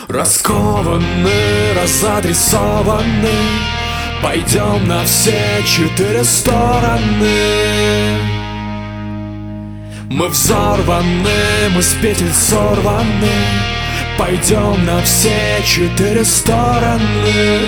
Раскованный, разадресованный, пойдем на все 4 стороны. Мы взорваны, мы с петель сорваны, пойдем на все 4 стороны.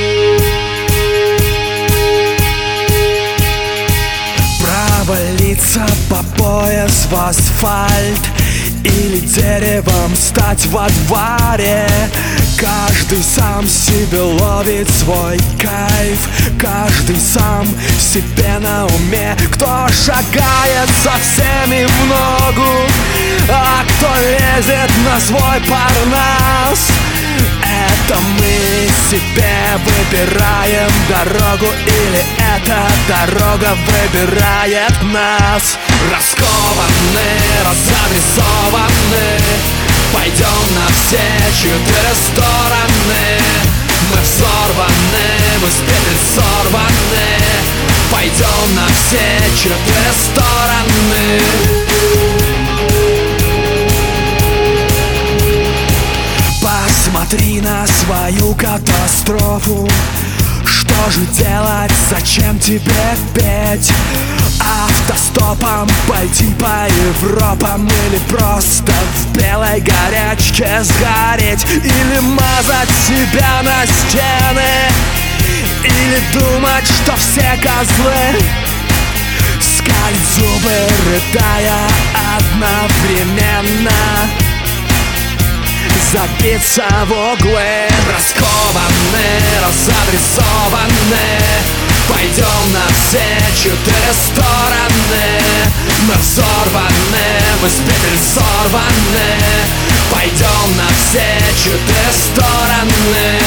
Провалиться по пояс в асфальт или деревом стать во дворе. Каждый сам себе ловит свой кайф, каждый сам себе на уме. Кто шагает со всеми в ногу, а кто лезет на свой парнас. Это мы себе выбираем дорогу, или эта дорога выбирает нас. Раскованны, разадресованы, пойдем на все 4 стороны. Мы взорваны, мы с петель сорваны, пойдем на все 4 стороны. Посмотри на свою катастрофу. Что же делать, зачем тебе петь? Автостопом пойти по Европам, или просто в белой горячке сгореть, или мазать себя на стены, или думать, что все козлы, скалить зубы, рыдая одновременно, забиться в углы. Раскованны, разадресованы, пойдем на все 4 стороны. Мы взорваны, мы с петель сорваны, пойдем на все 4 стороны.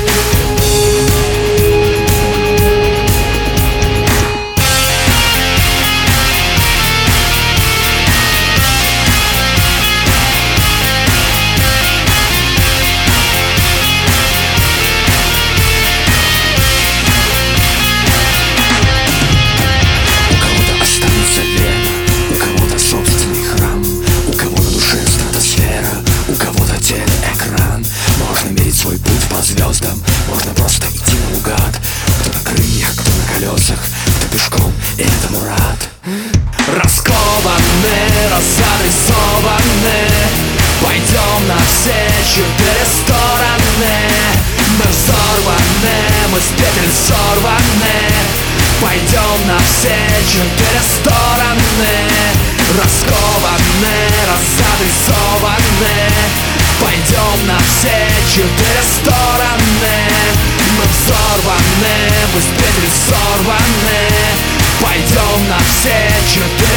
Звездам можно просто идти наугад. Кто на крыльях, кто на колесах, кто пешком, и это Мурат. Раскованны, разадресованы, пойдем на все 4 стороны. Мы взорваны, мы с петель сорваны, пойдем на все 4 стороны. Раскованны, разадресованы, пойдем на все 4 стороны. Мы взорваны, мы с петель сорваны, пойдем на все 4